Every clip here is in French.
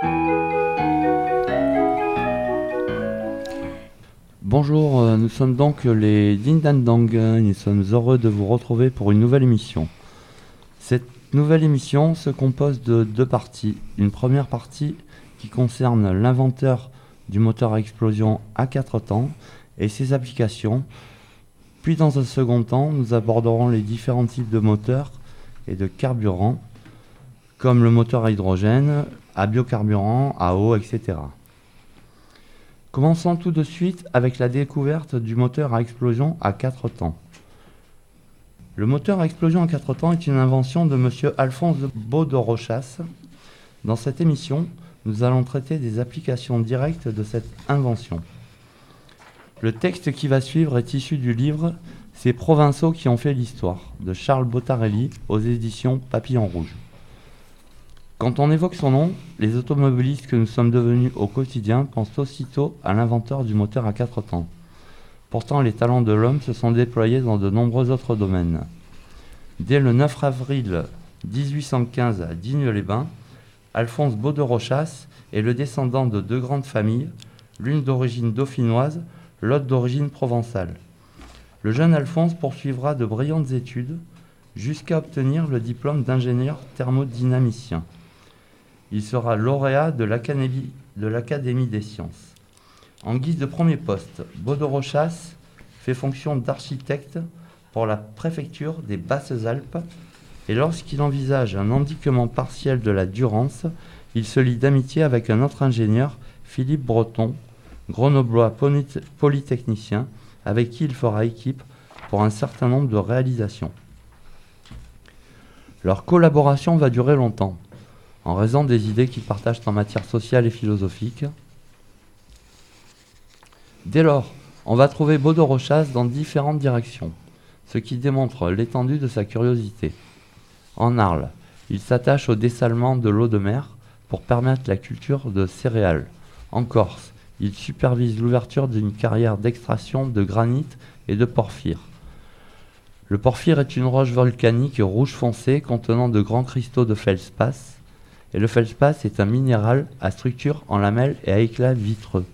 Bonjour, nous sommes donc les Ding Dang Dang. Nous sommes heureux de vous retrouver pour une nouvelle émission. Cette nouvelle émission se compose de deux parties. Une première partie qui concerne l'inventeur du moteur à explosion à 4 temps et ses applications. Puis dans un second temps, nous aborderons les différents types de moteurs et de carburants, comme le moteur à hydrogène, à biocarburant, à eau, etc. Commençons tout de suite avec la découverte du moteur à explosion à 4 temps. Le moteur à explosion à 4 temps est une invention de M. Alphonse Baudot-Rochas. Dans cette émission, nous allons traiter des applications directes de cette invention. Le texte qui va suivre est issu du livre « Ces provinciaux qui ont fait l'histoire » de Charles Bottarelli aux éditions Papillon Rouge. Quand on évoque son nom, les automobilistes que nous sommes devenus au quotidien pensent aussitôt à l'inventeur du moteur à 4 temps. Pourtant, les talents de l'homme se sont déployés dans de nombreux autres domaines. Dès le 9 avril 1815 à Digne-les-Bains, Alphonse Baudot-Rochas est le descendant de deux grandes familles, l'une d'origine dauphinoise, l'autre d'origine provençale. Le jeune Alphonse poursuivra de brillantes études jusqu'à obtenir le diplôme d'ingénieur thermodynamicien. Il sera lauréat de l'Académie des sciences. En guise de premier poste, Baudot-Rochas fait fonction d'architecte pour la préfecture des Basses-Alpes et lorsqu'il envisage un endiguement partiel de la Durance, il se lie d'amitié avec un autre ingénieur, Philippe Breton, grenoblois polytechnicien, avec qui il fera équipe pour un certain nombre de réalisations. Leur collaboration va durer longtemps, en raison des idées qu'ils partagent en matière sociale et philosophique. Dès lors, on va trouver Baudot-Rochas dans différentes directions, ce qui démontre l'étendue de sa curiosité. En Arles, il s'attache au dessalement de l'eau de mer pour permettre la culture de céréales. En Corse, il supervise l'ouverture d'une carrière d'extraction de granit et de porphyre. Le porphyre est une roche volcanique rouge foncé contenant de grands cristaux de feldspath, et le feldspath est un minéral à structure en lamelles et à éclat vitreux.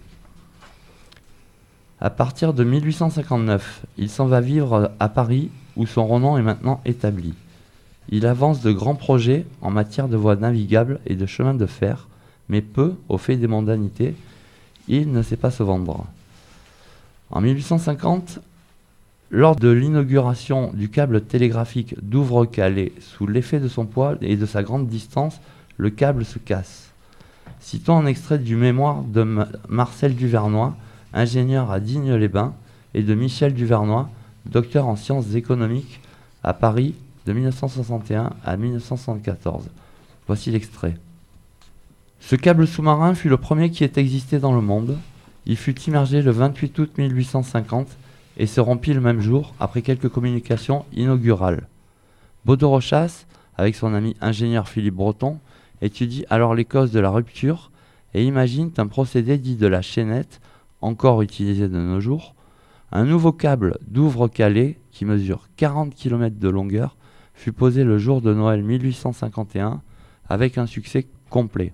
À partir de 1859, il s'en va vivre à Paris où son renom est maintenant établi. Il avance de grands projets en matière de voies navigables et de chemins de fer, mais peu, au fait des mondanités, il ne sait pas se vendre. En 1850, lors de l'inauguration du câble télégraphique Douvres-Calais, sous l'effet de son poids et de sa grande distance, le câble se casse. Citons un extrait du mémoire de Marcel Duvernois, ingénieur à Digne-les-Bains, et de Michel Duvernois, docteur en sciences économiques à Paris de 1961 à 1974. Voici l'extrait. Ce câble sous-marin fut le premier qui ait existé dans le monde. Il fut immergé le 28 août 1850 et se rompit le même jour après quelques communications inaugurales. Baudot-Rochas, avec son ami ingénieur Philippe Breton, étudie alors les causes de la rupture et imagine un procédé dit de la chaînette, encore utilisé de nos jours. Un nouveau câble Douvres-Calais, qui mesure 40 km de longueur, fut posé le jour de Noël 1851 avec un succès complet.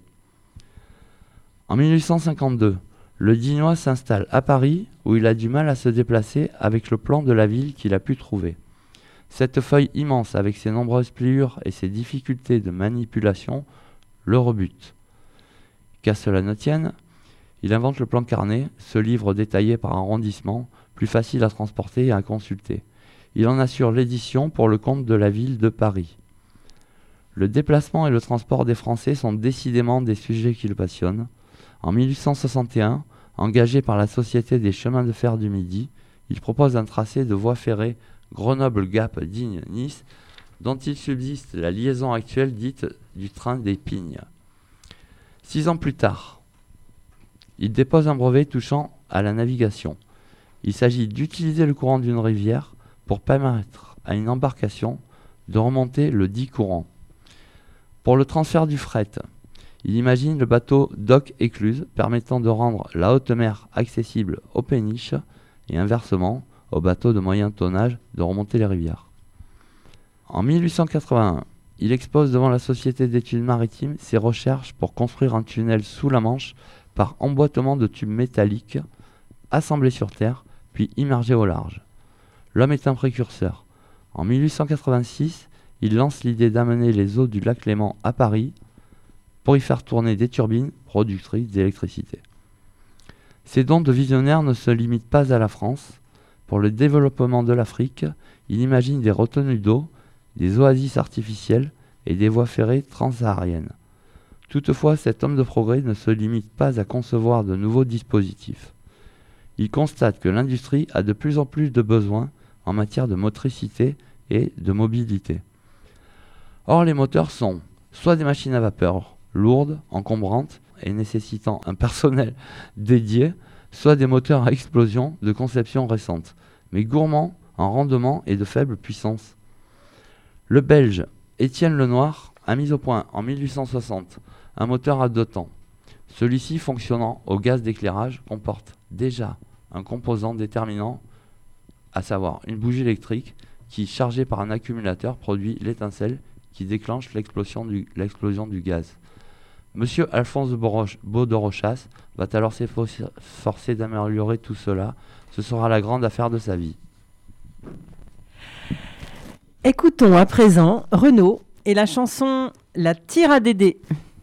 En 1852, le Dignois s'installe à Paris où il a du mal à se déplacer avec le plan de la ville qu'il a pu trouver. Cette feuille immense avec ses nombreuses pliures et ses difficultés de manipulation le rebute. Qu'à cela ne tienne, il invente le plan carnet, ce livre détaillé par arrondissement, plus facile à transporter et à consulter. Il en assure l'édition pour le compte de la ville de Paris. Le déplacement et le transport des Français sont décidément des sujets qui le passionnent. En 1861, engagé par la Société des chemins de fer du Midi, il propose un tracé de voie ferrée Grenoble-Gap-Digne-Nice, dont il subsiste la liaison actuelle dite du train des Pignes. 6 ans plus tard, il dépose un brevet touchant à la navigation. Il s'agit d'utiliser le courant d'une rivière pour permettre à une embarcation de remonter le dit courant. Pour le transfert du fret, il imagine le bateau Dock-Écluse permettant de rendre la haute mer accessible aux péniches et inversement aux bateaux de moyen tonnage de remonter les rivières. En 1881, Il expose devant la Société d'études maritimes ses recherches pour construire un tunnel sous la Manche par emboîtement de tubes métalliques assemblés sur Terre, puis immergés au large. L'homme est un précurseur. En 1886, il lance l'idée d'amener les eaux du lac Léman à Paris pour y faire tourner des turbines productrices d'électricité. Ces dons de visionnaire ne se limitent pas à la France. Pour le développement de l'Afrique, il imagine des retenues d'eau, des oasis artificielles et des voies ferrées transsahariennes. Toutefois, cet homme de progrès ne se limite pas à concevoir de nouveaux dispositifs. Il constate que l'industrie a de plus en plus de besoins en matière de motricité et de mobilité. Or, les moteurs sont soit des machines à vapeur lourdes, encombrantes et nécessitant un personnel dédié, soit des moteurs à explosion de conception récente, mais gourmands en rendement et de faible puissance. Le Belge Étienne Lenoir a mis au point en 1860 un moteur à 2 temps. Celui-ci, fonctionnant au gaz d'éclairage, comporte déjà un composant déterminant, à savoir une bougie électrique qui, chargée par un accumulateur, produit l'étincelle qui déclenche l'explosion du gaz. Monsieur Alphonse Baudorochas va alors s'efforcer d'améliorer tout cela. Ce sera la grande affaire de sa vie. Écoutons à présent Renaud et la chanson La tire à Dédé.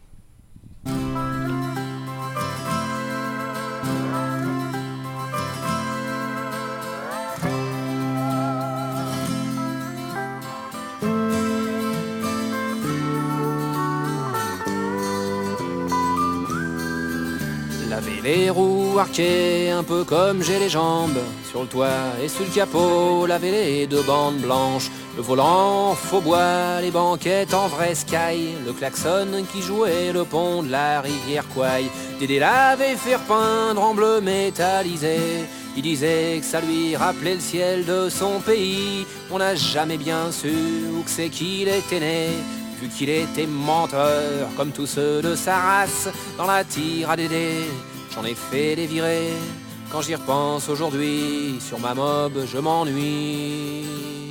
Laver les roues arquées, un peu comme j'ai les jambes. Sur le toit et sur le capot, laver les 2 bandes blanches. Le volant en faux bois, les banquettes en vrai sky. Le klaxon qui jouait le pont de la rivière Kouaï. Dédé l'avait fait peindre en bleu métallisé. Il disait que ça lui rappelait le ciel de son pays. On n'a jamais bien su où que c'est qu'il était né, vu qu'il était menteur, comme tous ceux de sa race. Dans la tire à Dédé, j'en ai fait des virées. Quand j'y repense aujourd'hui, sur ma mob, je m'ennuie.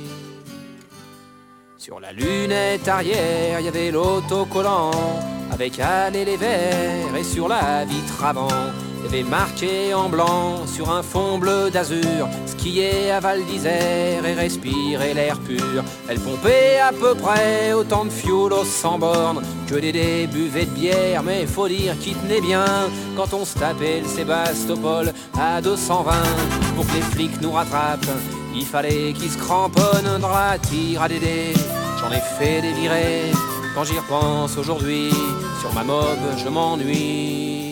Sur la lunette arrière, il y avait l'autocollant, avec allées les verts, et sur la vitre avant, il y avait marqué en blanc, sur un fond bleu d'azur, skier à Val d'Isère et respirer l'air pur. Elle pompait à peu près autant de fioul aux 100 bornes que Dédé buvait de bière, mais faut dire qu'il tenait bien quand on se tapait le Sébastopol à 220. Pour que les flics nous rattrapent, il fallait qu'ils se cramponnent dans la tire à Dédé. J'en ai fait des virées, quand j'y repense aujourd'hui, sur ma mob je m'ennuie.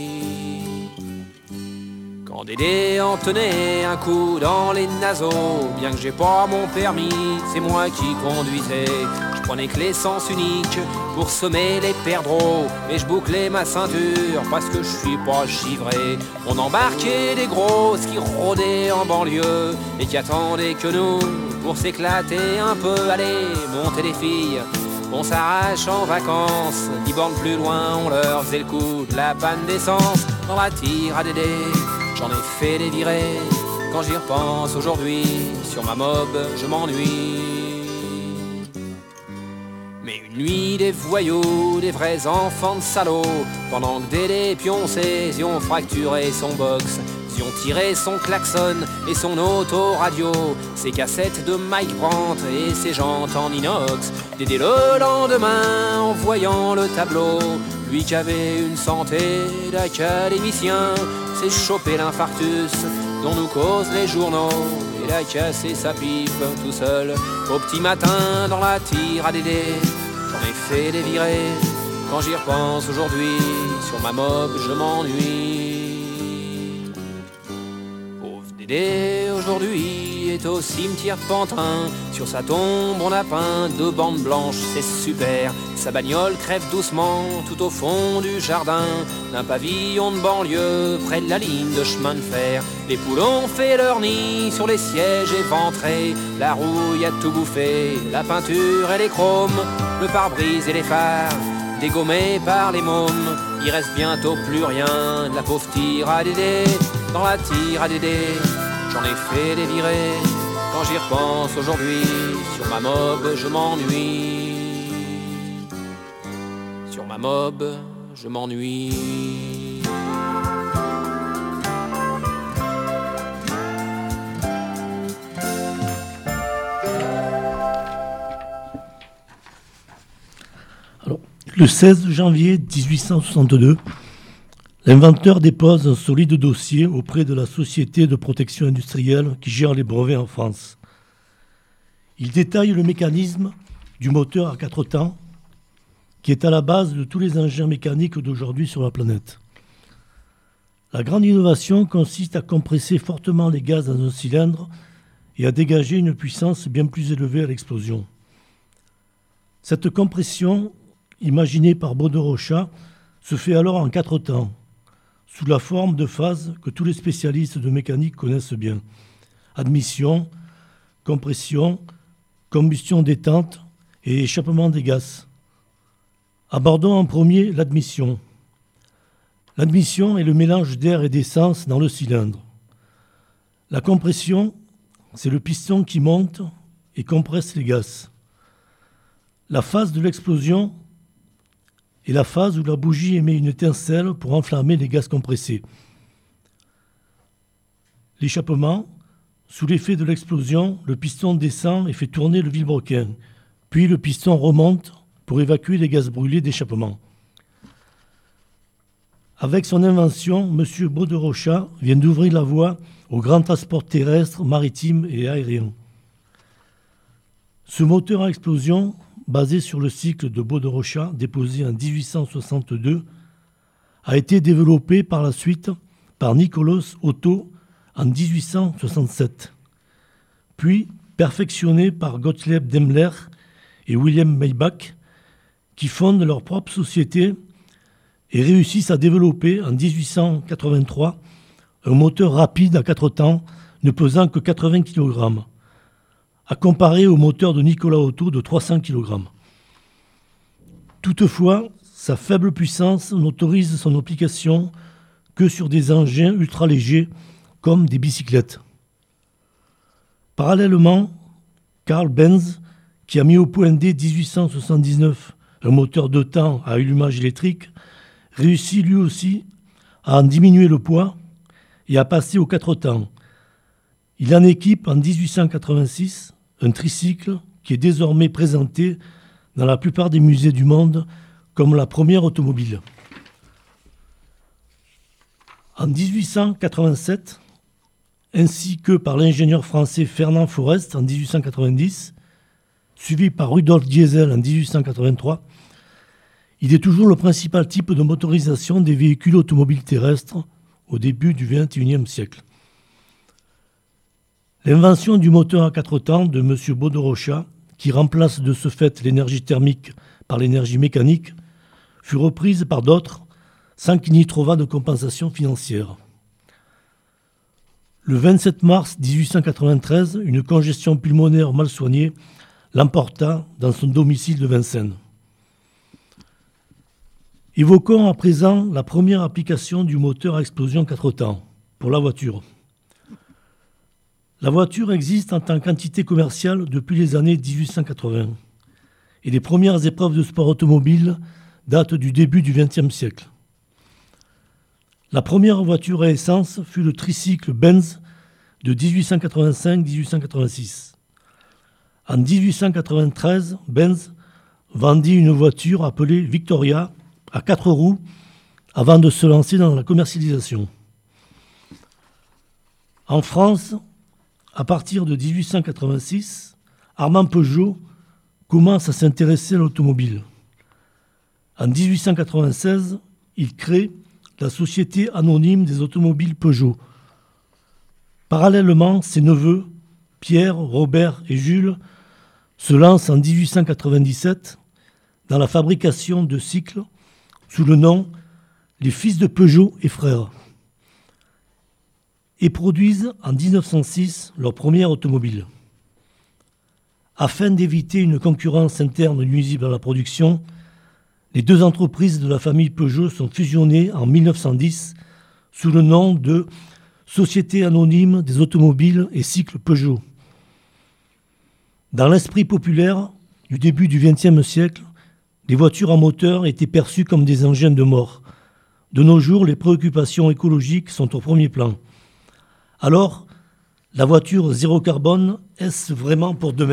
Quand Dédé en tenait un coup dans les naseaux, bien que j'ai pas mon permis, c'est moi qui conduisais. Je prenais que l'essence unique pour semer les perdreaux, et je bouclais ma ceinture parce que je suis pas givré. On embarquait des grosses qui rôdaient en banlieue et qui attendaient que nous pour s'éclater un peu. Allez, monter des filles, on s'arrache en vacances. 10 bornes plus loin, on leur faisait le coup de la panne d'essence. Dans la tire à Dédé, j'en ai fait des virées. Quand j'y repense aujourd'hui, sur ma mob, je m'ennuie. Mais une nuit, des voyous, des vrais enfants de salauds, pendant que Dédé pionçait, y ont fracturé son box, y ont tiré son klaxon et son autoradio, ses cassettes de Mike Brandt et ses jantes en inox. Dédé le lendemain, en voyant le tableau, lui qui avait une santé d'académicien, s'est chopé l'infarctus dont nous causent les journaux. Il a cassé sa pipe tout seul au petit matin dans la tire à Dédé. J'en ai fait des virées, quand j'y repense aujourd'hui, sur ma mob je m'ennuie. Pauvre Dédé aujourd'hui est au cimetière de Pantin. Sur sa tombe on a peint 2 bandes blanches, c'est super. Sa bagnole crève doucement tout au fond du jardin d'un pavillon de banlieue près de la ligne de chemin de fer. Les poules ont fait leur nid sur les sièges éventrés. La rouille a tout bouffé, la peinture et les chromes, le pare-brise et les phares dégommés par les mômes. Il reste bientôt plus rien de la pauvre tire à Dédé. Dans la tire à Dédé, j'en ai fait des virées. Quand j'y repense aujourd'hui, sur ma mob je m'ennuie. ma mob, je m'ennuie. Le 16 janvier 1862, l'inventeur dépose un solide dossier auprès de la Société de protection industrielle qui gère les brevets en France. Il détaille le mécanisme du moteur à 4 temps qui est à la base de tous les engins mécaniques d'aujourd'hui sur la planète. La grande innovation consiste à compresser fortement les gaz dans un cylindre et à dégager une puissance bien plus élevée à l'explosion. Cette compression, imaginée par Baudorochat, se fait alors en 4 temps, sous la forme de phases que tous les spécialistes de mécanique connaissent bien. Admission, compression, combustion détente et échappement des gaz. Abordons en premier l'admission. L'admission est le mélange d'air et d'essence dans le cylindre. La compression, c'est le piston qui monte et compresse les gaz. La phase de l'explosion est la phase où la bougie émet une étincelle pour enflammer les gaz compressés. L'échappement, sous l'effet de l'explosion, le piston descend et fait tourner le vilebrequin, puis le piston remonte pour évacuer les gaz brûlés d'échappement. Avec son invention, M. Baudorochat vient d'ouvrir la voie aux grands transports terrestres, maritimes et aériens. Ce moteur à explosion, basé sur le cycle de Baudorochat, déposé en 1862, a été développé par la suite par Nikolaus Otto en 1867, puis perfectionné par Gottlieb Daimler et Wilhelm Maybach, qui fondent leur propre société et réussissent à développer en 1883 un moteur rapide à 4 temps ne pesant que 80 kg, à comparer au moteur de Nicolas Otto de 300 kg. Toutefois, sa faible puissance n'autorise son application que sur des engins ultra légers comme des bicyclettes. Parallèlement, Carl Benz, qui a mis au point dès 1879 un moteur 2 temps à allumage électrique, réussit lui aussi à en diminuer le poids et à passer aux 4 temps. Il en équipe en 1886 un tricycle qui est désormais présenté dans la plupart des musées du monde comme la première automobile. En 1887, ainsi que par l'ingénieur français Fernand Forest en 1890, suivi par Rudolf Diesel en 1883, il est toujours le principal type de motorisation des véhicules automobiles terrestres au début du XXIe siècle. L'invention du moteur à 4 temps de M. Baudorochat, qui remplace de ce fait l'énergie thermique par l'énergie mécanique, fut reprise par d'autres sans qu'il n'y trouvât de compensation financière. Le 27 mars 1893, une congestion pulmonaire mal soignée l'emporta dans son domicile de Vincennes. Évoquons à présent la première application du moteur à explosion 4 temps pour la voiture. La voiture existe en tant qu'entité commerciale depuis les années 1880 et les premières épreuves de sport automobile datent du début du XXe siècle. La première voiture à essence fut le tricycle Benz de 1885-1886. En 1893, Benz vendit une voiture appelée Victoria à 4 roues avant de se lancer dans la commercialisation. En France, à partir de 1886, Armand Peugeot commence à s'intéresser à l'automobile. En 1896, il crée la Société anonyme des automobiles Peugeot. Parallèlement, ses neveux, Pierre, Robert et Jules, se lancent en 1897 dans la fabrication de cycles sous le nom Les Fils de Peugeot et Frères, et produisent en 1906 leur première automobile. Afin d'éviter une concurrence interne nuisible à la production, les deux entreprises de la famille Peugeot sont fusionnées en 1910 sous le nom de Société anonyme des automobiles et cycles Peugeot. Dans l'esprit populaire du début du XXe siècle, les voitures à moteur étaient perçues comme des engins de mort. De nos jours, les préoccupations écologiques sont au premier plan. Alors, la voiture zéro carbone, est-ce vraiment pour demain ?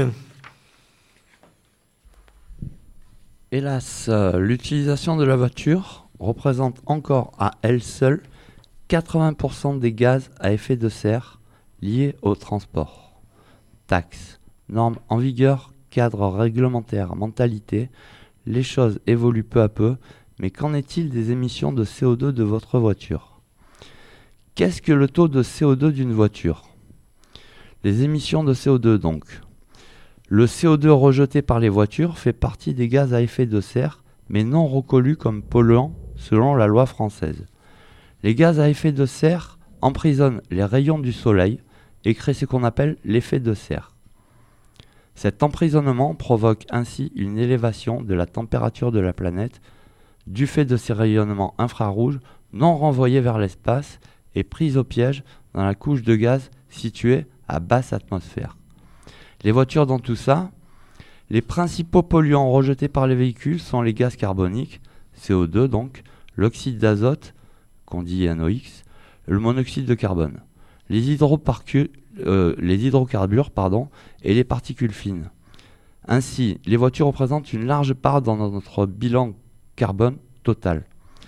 Hélas, l'utilisation de la voiture représente encore à elle seule 80% des gaz à effet de serre liés au transport. Taxes, normes en vigueur, cadre réglementaire, mentalité, les choses évoluent peu à peu, mais qu'en est-il des émissions de CO2 de votre voiture ? Qu'est-ce que le taux de CO2 d'une voiture ? Les émissions de CO2 donc. Le CO2 rejeté par les voitures fait partie des gaz à effet de serre, mais non reconnus comme polluants selon la loi française. Les gaz à effet de serre emprisonnent les rayons du soleil et créent ce qu'on appelle l'effet de serre. Cet emprisonnement provoque ainsi une élévation de la température de la planète du fait de ces rayonnements infrarouges non renvoyés vers l'espace et pris au piège dans la couche de gaz située à basse atmosphère. Les voitures dans tout ça, les principaux polluants rejetés par les véhicules sont les gaz carboniques, CO2 donc, l'oxyde d'azote, qu'on dit NOx, le monoxyde de carbone, les hydrocarbures et les particules fines. Ainsi, les voitures représentent une large part dans notre bilan carbone total.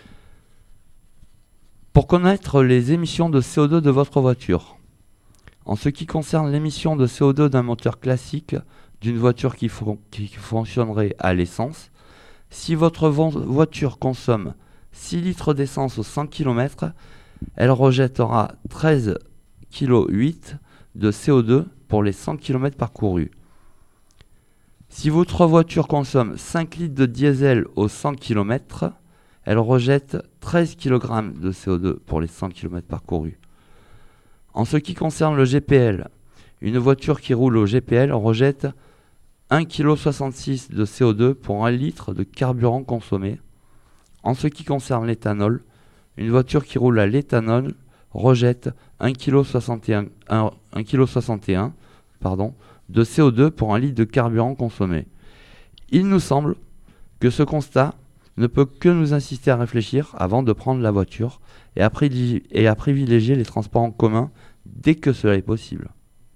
Pour connaître les émissions de CO2 de votre voiture, en ce qui concerne l'émission de CO2 d'un moteur classique d'une voiture qui fonctionnerait à l'essence, si votre voiture consomme 6 litres d'essence aux 100 km, elle rejettera 13,8 kg de CO2 pour les 100 km parcourus. Si votre voiture consomme 5 litres de diesel aux 100 km, elle rejette 13 kg de CO2 pour les 100 km parcourus. En ce qui concerne le GPL, une voiture qui roule au GPL rejette 1,66 kg de CO2 pour 1 litre de carburant consommé. En ce qui concerne l'éthanol, une voiture qui roule à l'éthanol rejette 1,61 kg de CO2 pour 1 litre de carburant consommé. Il nous semble que ce constat ne peut que nous inciter à réfléchir avant de prendre la voiture et à privilégier les transports en commun dès que cela est possible.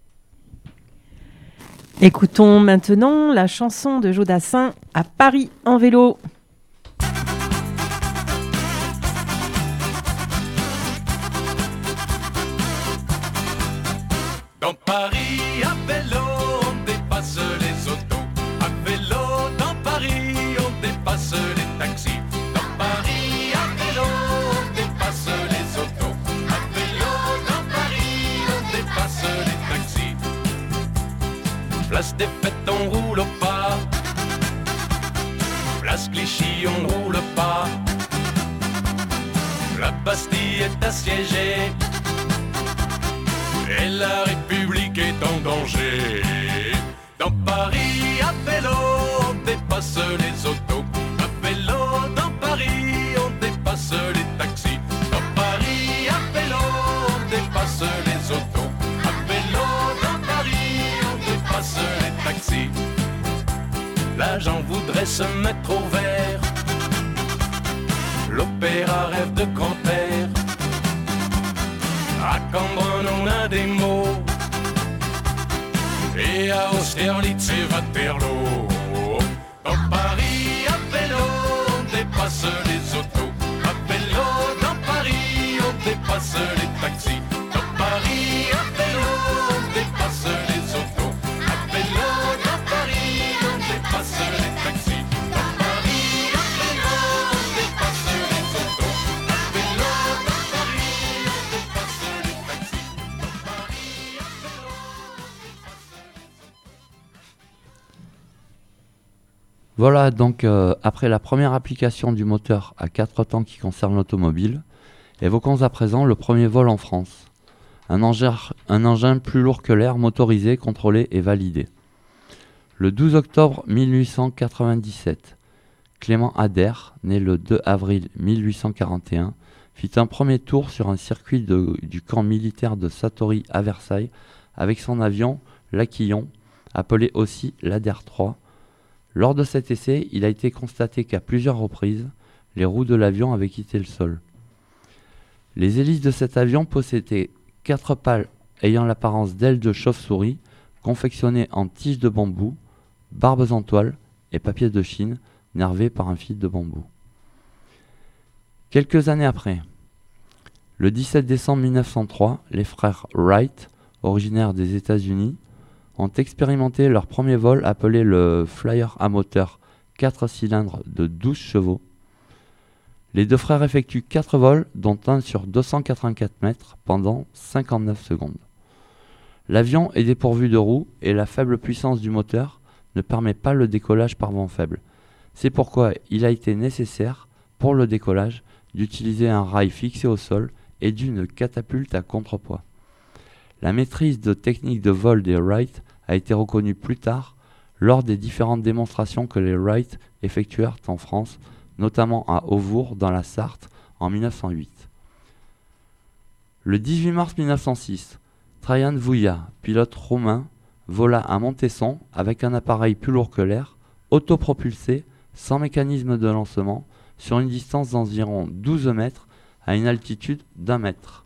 Écoutons maintenant la chanson de Jodassin à Paris en vélo. Dans Paris, à vélo, on dépasse les autos. À vélo, dans Paris, on dépasse les taxis. Dans Paris, à vélo, on dépasse les autos. À vélo, dans Paris, on dépasse les taxis. Place des fêtes, on roule au pas. Place Clichy, on roule pas. La Bastille est assiégée. Et la République est en danger. Dans Paris, à vélo, on dépasse les autos. À vélo, dans Paris, on dépasse les taxis. Dans Paris, à vélo, on dépasse les autos. À vélo, dans Paris, on dépasse les taxis. L'agent voudrait se mettre au vert. L'opéra rêve de grand air. À Cambronne on a des mots. Et à Austerlitz et Waterloo. Dans Paris, à vélo, on dépasse les autos. À vélo, dans Paris, on dépasse les taxis. Dans Paris, à vélo, on dépasse les autos. À vélo, dans Paris, on dépasse les taxis. Dans Paris, à vélo, on dépasse les autos. À vélo, dans Paris, on dépasse les taxis. Dans Paris, à vélo, on dépasse les autos. Voilà donc après la première application du moteur à 4 temps qui concerne l'automobile, évoquons à présent le premier vol en France. Un engin plus lourd que l'air, motorisé, contrôlé et validé. Le 12 octobre 1897, Clément Ader, né le 2 avril 1841, fit un premier tour sur un circuit du camp militaire de Satory à Versailles avec son avion l'Aquillon, appelé aussi l'Ader III. Lors de cet essai, il a été constaté qu'à plusieurs reprises, les roues de l'avion avaient quitté le sol. Les hélices de cet avion possédaient 4 pales ayant l'apparence d'ailes de chauve-souris, confectionnées en tiges de bambou, barbes en toile et papier de Chine, nervés par un fil de bambou. Quelques années après, le 17 décembre 1903, les frères Wright, originaires des États-Unis, ont expérimenté leur premier vol appelé le Flyer à moteur 4 cylindres de 12 chevaux. Les deux frères effectuent 4 vols, dont un sur 284 mètres, pendant 59 secondes. L'avion est dépourvu de roues et la faible puissance du moteur ne permet pas le décollage par vent faible. C'est pourquoi il a été nécessaire, pour le décollage, d'utiliser un rail fixé au sol et d'une catapulte à contrepoids. La maîtrise de technique de vol des Wright a été reconnue plus tard lors des différentes démonstrations que les Wright effectuèrent en France, notamment à Auvour dans la Sarthe en 1908. Le 18 mars 1906, Traian Vouillat, pilote roumain, vola à Montesson avec un appareil plus lourd que l'air, autopropulsé, sans mécanisme de lancement, sur une distance d'environ 12 mètres à une altitude d'1 mètre.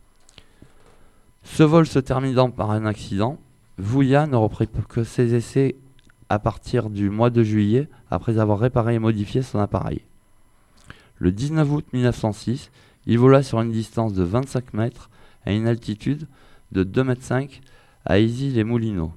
Ce vol se terminant par un accident, Vouillat ne reprit que ses essais à partir du mois de juillet après avoir réparé et modifié son appareil. Le 19 août 1906, il vola sur une distance de 25 mètres à une altitude de 2,5 mètres à Issy-les-Moulineaux.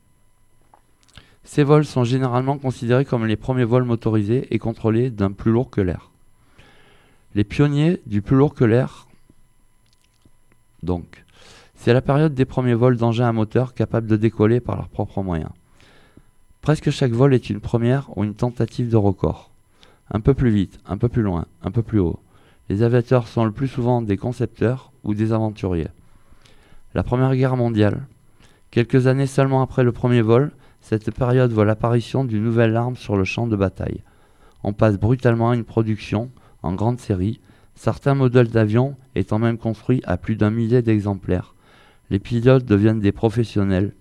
Ces vols sont généralement considérés comme les premiers vols motorisés et contrôlés d'un plus lourd que l'air. Les pionniers du plus lourd que l'air, donc, c'est la période des premiers vols d'engins à moteur capables de décoller par leurs propres moyens. Presque chaque vol est une première ou une tentative de record. Un peu plus vite, un peu plus loin, un peu plus haut. Les aviateurs sont le plus souvent des concepteurs ou des aventuriers. La Première Guerre mondiale. Quelques années seulement après le premier vol, cette période voit l'apparition d'une nouvelle arme sur le champ de bataille. On passe brutalement à une production en grande série, certains modèles d'avions étant même construits à plus d'1 millier d'exemplaires. Les pilotes deviennent des professionnels.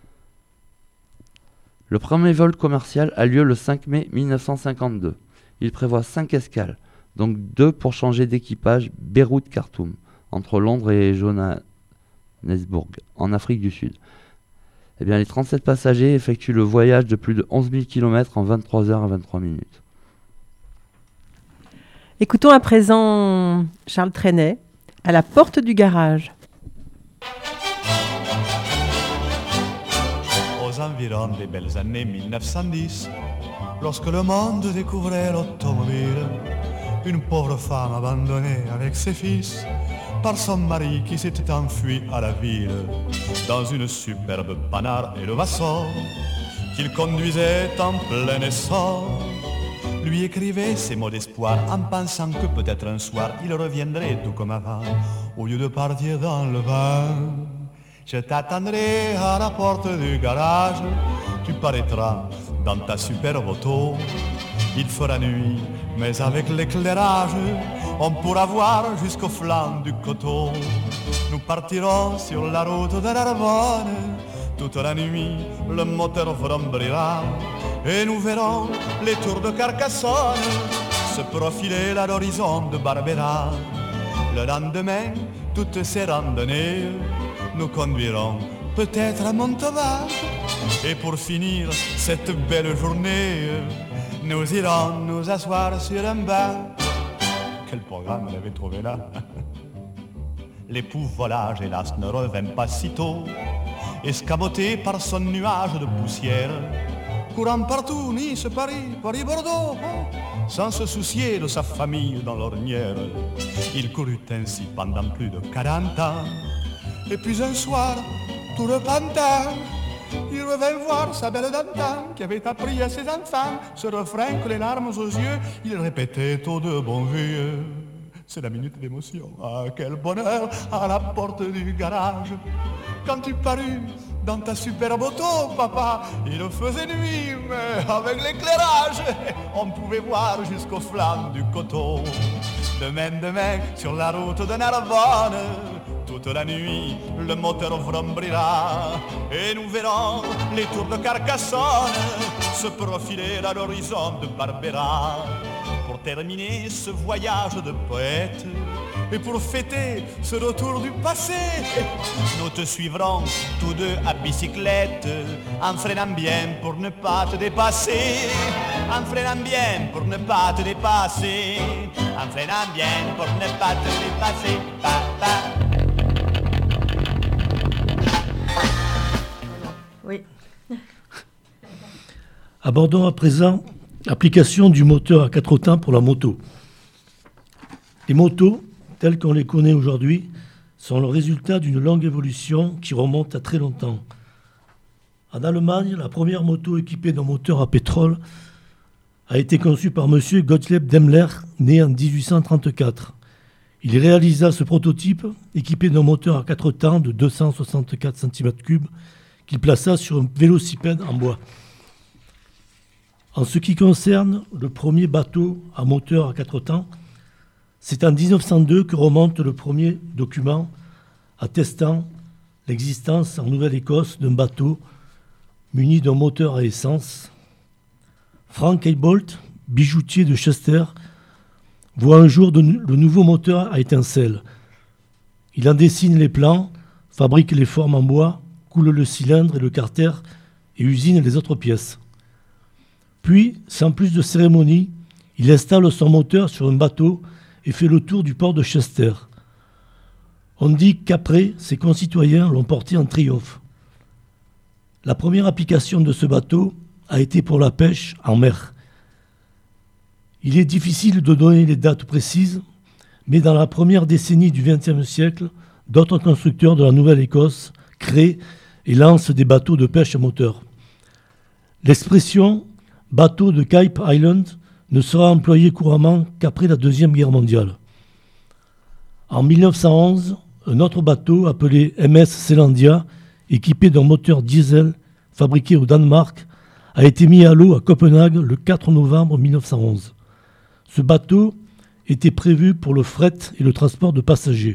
Le premier vol commercial a lieu le 5 mai 1952. Il prévoit 5 escales, donc 2 pour changer d'équipage Beyrouth-Khartoum, entre Londres et Johannesburg, en Afrique du Sud. Eh bien, les 37 passagers effectuent le voyage de plus de 11 000 km en 23 heures et 23 minutes. Écoutons à présent Charles Trenet, à la porte du garage. Aux environs des belles années 1910, lorsque le monde découvrait l'automobile, une pauvre femme abandonnée avec ses fils par son mari qui s'était enfui à la ville dans une superbe Panhard et le Vassor qu'il conduisait en plein essor. Lui écrivait ces mots d'espoir en pensant que peut-être un soir il reviendrait tout comme avant au lieu de partir dans le vent. Je t'attendrai à la porte du garage, tu paraîtras dans ta superbe auto. Il fera nuit, mais avec l'éclairage, on pourra voir jusqu'au flanc du coteau. Nous partirons sur la route de Narbonne, toute la nuit le moteur vrombrira, et nous verrons les tours de Carcassonne se profiler à l'horizon de Barbera. Le lendemain, toutes ces randonnées nous conduiront peut-être à Montauban, et pour finir cette belle journée, nous irons nous asseoir sur un banc. Quel programme elle avait trouvé là. L'époux volage, hélas, ne revint pas si tôt, escamoté par son nuage de poussière, courant partout, Nice, Paris, Paris-Bordeaux, sans se soucier de sa famille dans l'ornière. Il courut ainsi pendant plus de 40 ans, et puis un soir, tout repentant, il revint voir sa belle d'antan qui avait appris à ses enfants ce refrain que les larmes aux yeux, il répétait aux deux bons vieux. C'est la minute d'émotion, ah quel bonheur à la porte du garage. Quand tu parus dans ta superbe auto, papa, il faisait nuit, mais avec l'éclairage, on pouvait voir jusqu'au flanc du coteau. Demain, sur la route de Narbonne, toute la nuit, le moteur vrombrira et nous verrons les tours de Carcassonne se profiler à l'horizon de Barbera. Pour terminer ce voyage de poète et pour fêter ce retour du passé, nous te suivrons tous deux à bicyclette, en freinant bien pour ne pas te dépasser, en freinant bien pour ne pas te dépasser, en freinant bien pour ne pas te dépasser. Oui. Abordons à présent l'application du moteur à 4 temps pour la moto. Les motos, telles qu'on les connaît aujourd'hui, sont le résultat d'une longue évolution qui remonte à très longtemps. En Allemagne, la première moto équipée d'un moteur à pétrole a été conçue par M. Gottlieb Daimler, né en 1834. Il réalisa ce prototype équipé d'un moteur à 4 temps de 264 cm3 qu'il plaça sur un vélocipède en bois. En ce qui concerne le premier bateau à moteur à 4 temps, c'est en 1902 que remonte le premier document attestant l'existence en Nouvelle-Écosse d'un bateau muni d'un moteur à essence. Frank Eibolt, bijoutier de Chester, voit un jour le nouveau moteur à étincelles. Il en dessine les plans, fabrique les formes en bois, coule le cylindre et le carter et usine les autres pièces. Puis, sans plus de cérémonie, il installe son moteur sur un bateau et fait le tour du port de Chester. On dit qu'après, ses concitoyens l'ont porté en triomphe. La première application de ce bateau a été pour la pêche en mer. Il est difficile de donner les dates précises, mais dans la première décennie du XXe siècle, d'autres constructeurs de la Nouvelle-Écosse créent et lancent des bateaux de pêche à moteur. L'expression « bateau de Cape Island » ne sera employée couramment qu'après la Deuxième Guerre mondiale. En 1911, un autre bateau appelé MS Selandia, équipé d'un moteur diesel fabriqué au Danemark, a été mis à l'eau à Copenhague le 4 novembre 1911. Ce bateau était prévu pour le fret et le transport de passagers.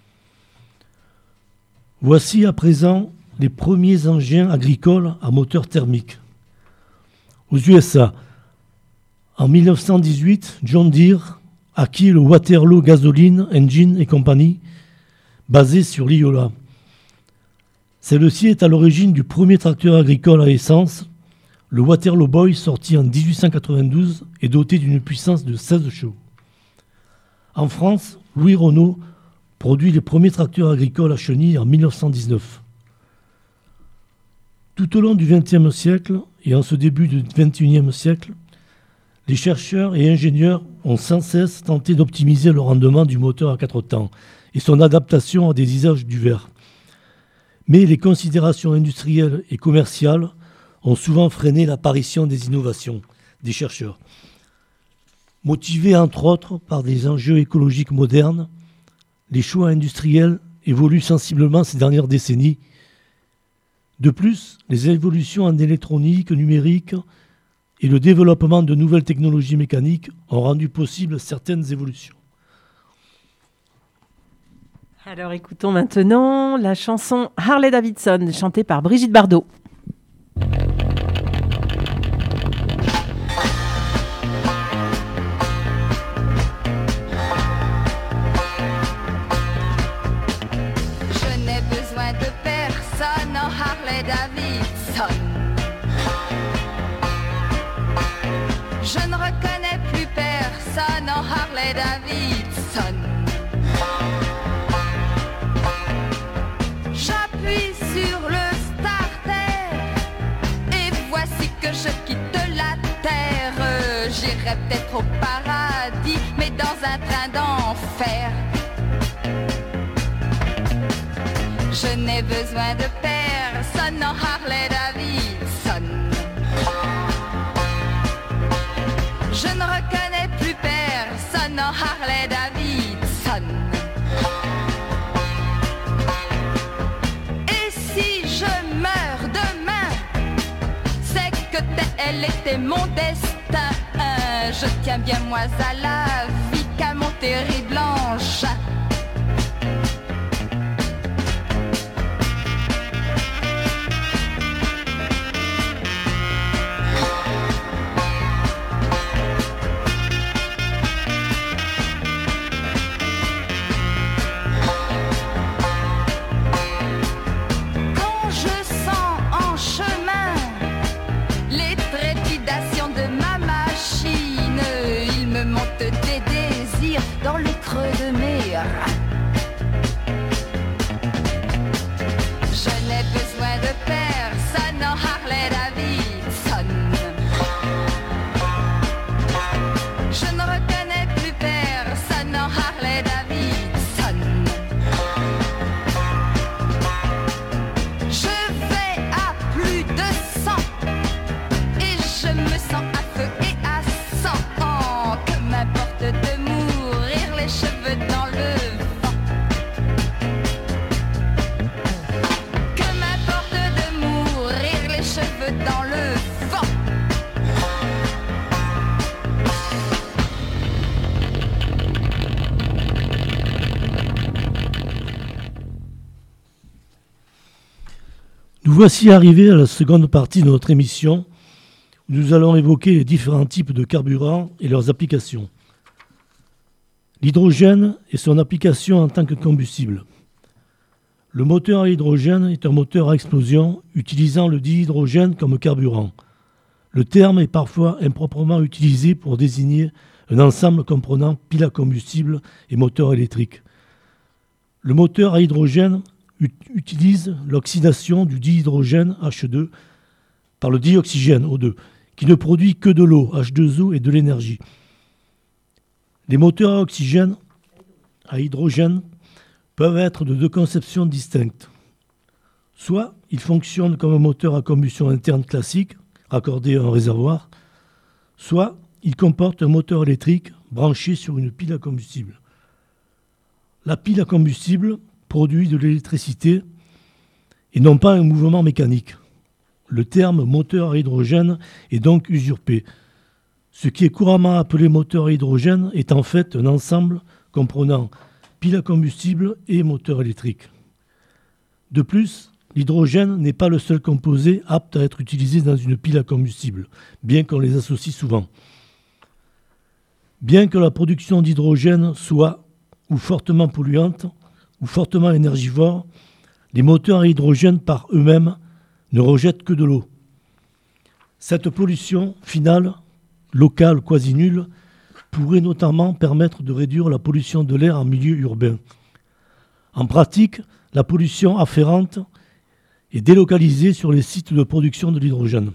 Voici à présent les premiers engins agricoles à moteur thermique. Aux USA, en 1918, John Deere acquit le Waterloo Gasoline Engine et Company, basé sur l'Iola. Celle-ci est à l'origine du premier tracteur agricole à essence, le Waterloo Boy, sorti en 1892 et doté d'une puissance de 16 chevaux. En France, Louis Renault produit les premiers tracteurs agricoles à chenilles en 1919. Tout au long du XXe siècle et en ce début du XXIe siècle, les chercheurs et ingénieurs ont sans cesse tenté d'optimiser le rendement du moteur à 4 temps et son adaptation à des usages divers. Mais les considérations industrielles et commerciales ont souvent freiné l'apparition des innovations des chercheurs. Motivés entre autres par des enjeux écologiques modernes, les choix industriels évoluent sensiblement ces dernières décennies. De plus, les évolutions en électronique, numérique et le développement de nouvelles technologies mécaniques ont rendu possibles certaines évolutions. Alors écoutons maintenant la chanson Harley Davidson, chantée par Brigitte Bardot. Je n'ai besoin de personne en Harley Davidson. Je ne reconnais plus personne en Harley Davidson. J'appuie sur le starter et voici que je quitte la terre. J'irai peut-être au paradis, mais dans un train d'enfer. Je n'ai besoin de personne en Harley Davidson. Je ne reconnais plus personne en Harley Davidson. Et si je meurs demain, c'est que tel était mon destin. Je tiens bien moins à la vie qu'à mon terrible engin. de mer. Je n'ai besoin de personne en Harley Davidson. Je ne reconnais plus personne en Harley Davidson. Je vais à plus de 100 et je me sens à feu et à sang. Que m'importe de mourir les cheveux dans le vent. Que m'importe de mourir les cheveux dans le vent. Nous voici arrivés à la seconde partie de notre émission où nous allons évoquer les différents types de carburants et leurs applications. L'hydrogène et son application en tant que combustible. Le moteur à hydrogène est un moteur à explosion utilisant le dihydrogène comme carburant. Le terme est parfois improprement utilisé pour désigner un ensemble comprenant pile à combustible et moteur électrique. Le moteur à hydrogène utilise l'oxydation du dihydrogène H2 par le dioxygène O2, qui ne produit que de l'eau, H2O, et de l'énergie. Les moteurs à hydrogène peuvent être de deux conceptions distinctes. Soit ils fonctionnent comme un moteur à combustion interne classique, raccordé à un réservoir, soit ils comportent un moteur électrique branché sur une pile à combustible. La pile à combustible produit de l'électricité et non pas un mouvement mécanique. Le terme moteur à hydrogène est donc usurpé. Ce qui est couramment appelé moteur à hydrogène est en fait un ensemble comprenant pile à combustible et moteur électrique. De plus, l'hydrogène n'est pas le seul composé apte à être utilisé dans une pile à combustible, bien qu'on les associe souvent. Bien que la production d'hydrogène soit ou fortement polluante, ou fortement énergivores, les moteurs à hydrogène par eux-mêmes ne rejettent que de l'eau. Cette pollution finale, locale quasi nulle, pourrait notamment permettre de réduire la pollution de l'air en milieu urbain. En pratique, la pollution afférente est délocalisée sur les sites de production de l'hydrogène.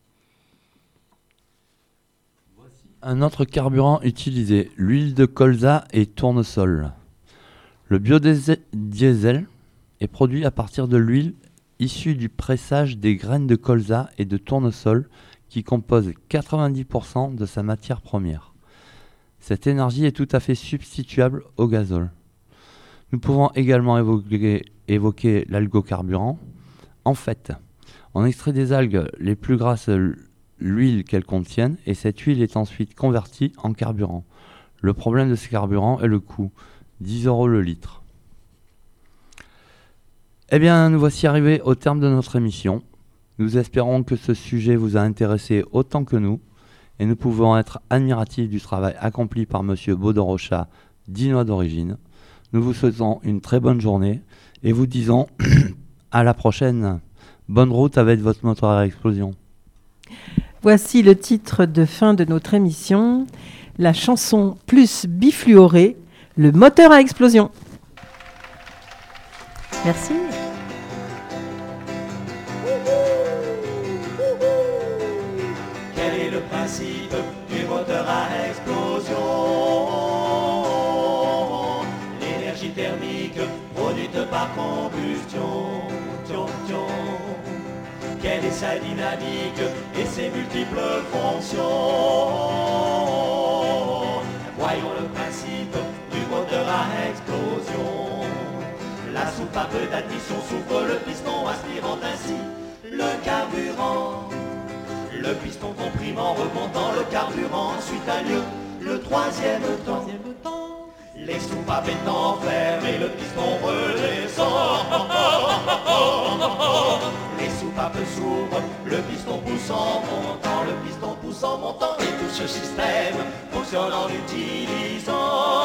Un autre carburant utilisé, l'huile de colza et tournesol. Le biodiesel est produit à partir de l'huile issue du pressage des graines de colza et de tournesol qui composent 90% de sa matière première. Cette énergie est tout à fait substituable au gazole. Nous pouvons également évoquer l'algocarburant. En fait, on extrait des algues les plus grasses l'huile qu'elles contiennent et cette huile est ensuite convertie en carburant. Le problème de ces carburants est le coût. 10 € le litre. Eh bien, nous voici arrivés au terme de notre émission. Nous espérons que ce sujet vous a intéressé autant que nous et nous pouvons être admiratifs du travail accompli par M. Baudorochat, dinois d'origine. Nous vous souhaitons une très bonne journée et vous disons à la prochaine. Bonne route avec votre moteur à explosion. Voici le titre de fin de notre émission, la chanson plus bifluorée, le moteur à explosion. Merci. Quel est le principe du moteur à explosion? L'énergie thermique produite par combustion. Quelle est sa dynamique et ses multiples fonctions? Voyons le principe du moteur à explosion. La soupape d'admission s'ouvre le piston aspirant ainsi le carburant. Le piston comprimant remonte dans le carburant. Ensuite a lieu le troisième temps. Les soupapes étant fermées, le piston redescend. Les soupapes s'ouvrent, le piston pousse en montant, le piston pousse en montant. Et tout ce système fonctionne en utilisant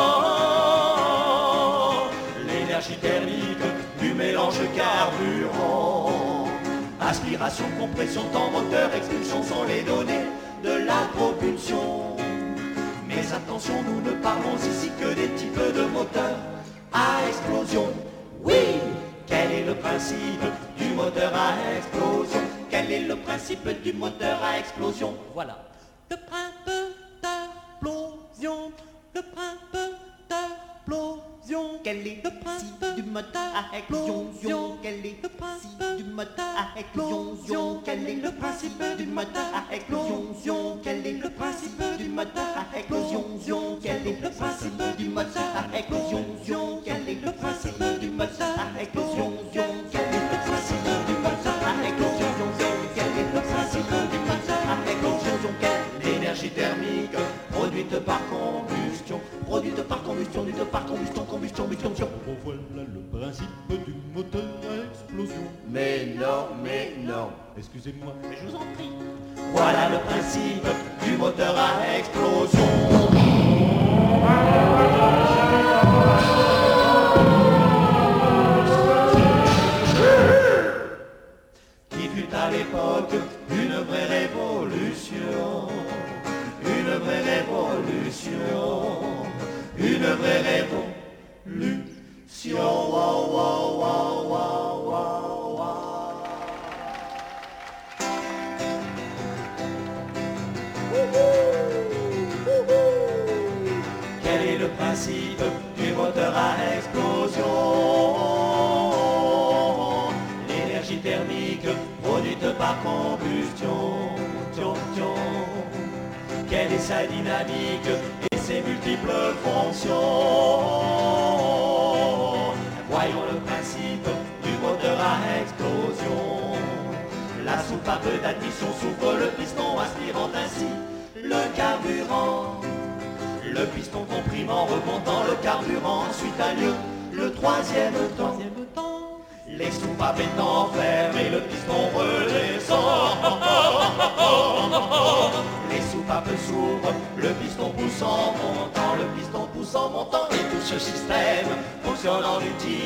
l'énergie thermique du mélange carburant. Aspiration, compression, temps, moteur, expulsion sont les données de la propulsion. Mais attention, nous ne parlons ici que des types de moteurs à explosion. Oui, quel est le principe du moteur à explosion? Quel est le principe du moteur à explosion? Voilà. Le principe d'explosion, le principe d'explosion. Quel est le principe du moteur à explosion? Quel est le principe du moteur à explosion? Quel est le principe du moteur à explosion? Quel est le principe du moteur à explosion? Quel est le principe du moteur à explosion? Quel est le principe du moteur à explosion? Quel est le principe du moteur à explosion? Quel est le principe du moteur à explosion? L'énergie thermique produite par combustion, produite par combustion, combustion. Voilà le principe du moteur à explosion. Mais non, Excusez-moi. mais je vous en prie. Voilà le principe du moteur à explosion. Qui fut à l'époque une vraie révolution. Une vraie révolution. Une vraie révolution. Wow, wow, wow, wow, wow, wow. Quel est le principe du moteur à explosion? L'énergie thermique produite par combustion. Quelle est sa dynamique et ses multiples fonctions? Voyons le principe du moteur à explosion. La soupape d'admission s'ouvre le piston, aspirant ainsi le carburant. Le piston comprimant, remontant le carburant, ensuite a lieu le troisième temps. Les soupapes étant fermées, le piston redescend. Les soupapes s'ouvrent, le piston poussant, montant, le piston poussant, montant, et tout ce système fonctionne en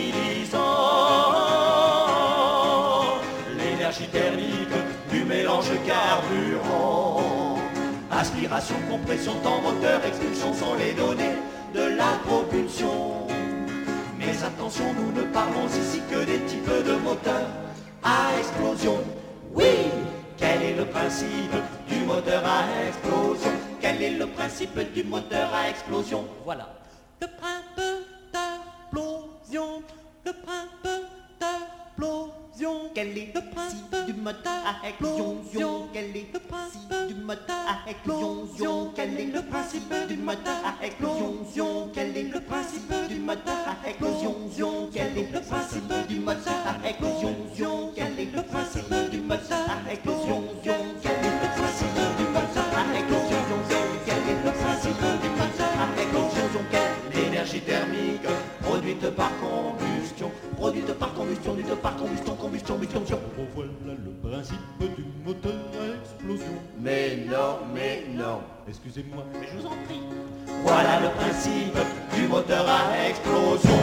utilisant l'énergie thermique du mélange carburant. Aspiration, compression, temps, moteur, expulsion sont les données de la propulsion. Mais attention, nous ne parlons ici que des types de moteurs à explosion. Oui, quel est le principe du moteur à explosion? Quel est le principe du moteur à explosion? Voilà. Le principe d'explosion, le principe d'explosion. Quel est le principe du moteur à explosion? Quel est le principe du moteur à explosion? Quel est le principe du moteur à explosion? Quel est le principe du moteur à explosion? Quel est le principe du moteur à explosion? Quel est le principe du moteur à explosion? Quel est le principe du moteur à explosion? Quel est le principe du moteur à explosion? L'énergie thermique produite par combustion, produite par combustion, combustion. Voilà le principe du moteur à explosion. Mais non. Excusez-moi. Mais je vous en prie. Voilà le principe du moteur à explosion.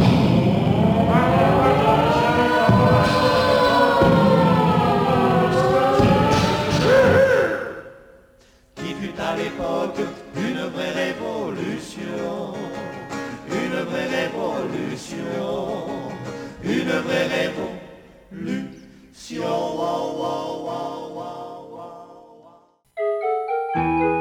Qui fut à l'époque une vraie révolution. Une vraie révolution. Une vraie révolution. Wow, wow, wow, wow, wow, wow.